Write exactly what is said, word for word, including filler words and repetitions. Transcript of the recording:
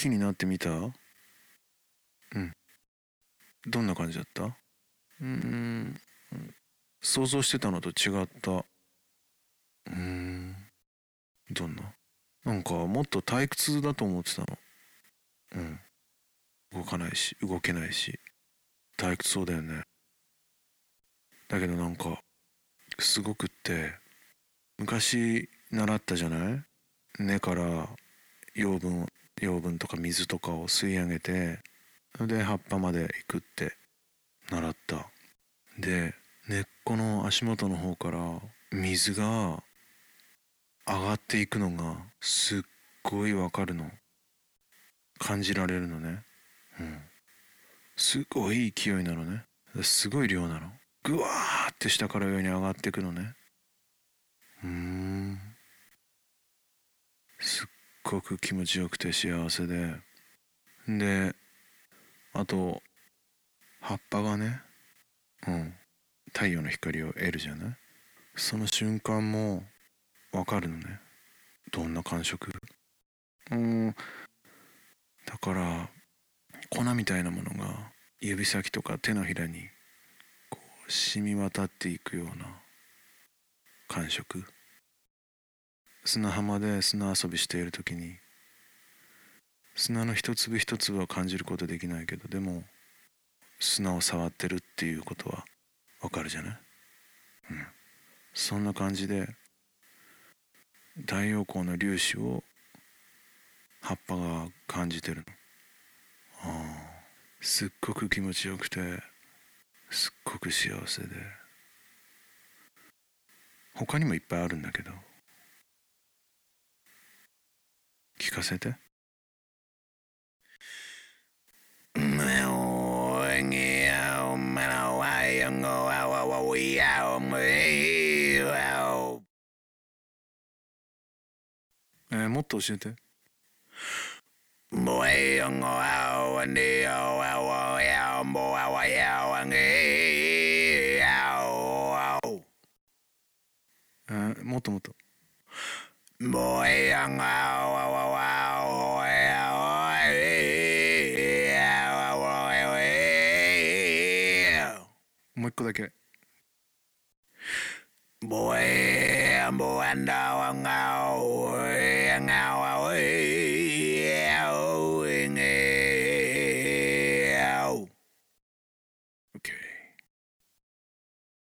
気になってみた？うん。どんな感じだった？うーん。想像してたのと違った。うーん。どんな？なんかもっと退屈だと思ってたの。うん。動かないし、動けないし。退屈そうだよね。だけどなんか、すごくって、昔習ったじゃない？根から養分、養分とか水とかを吸い上げて、それで葉っぱまで行くって習った。で、根っこの足元の方から水が上がっていくのがすっごいわかるの。感じられるのね。うん。すごい勢いなのね。すごい量なの。ぐわーって下から上に上がっていくのね。うーん。すっごく気持ちよくて幸せで。で、あと、葉っぱがね、うん、太陽の光を得るじゃない？その瞬間もわかるのね。どんな感触？うん、だから、粉みたいなものが指先とか手のひらにこう染み渡っていくような感触。砂浜で砂遊びしている時に砂の一粒一粒は感じることできないけど、でも砂を触ってるっていうことはわかるじゃない？うん。そんな感じで太陽光の粒子を葉っぱが感じてるの。ああ、すっごく気持ちよくて、すっごく幸せで。他にもいっぱいあるんだけど、聞かせて。えー、もっと教えて。えー、もっともっと。もう一個だけ。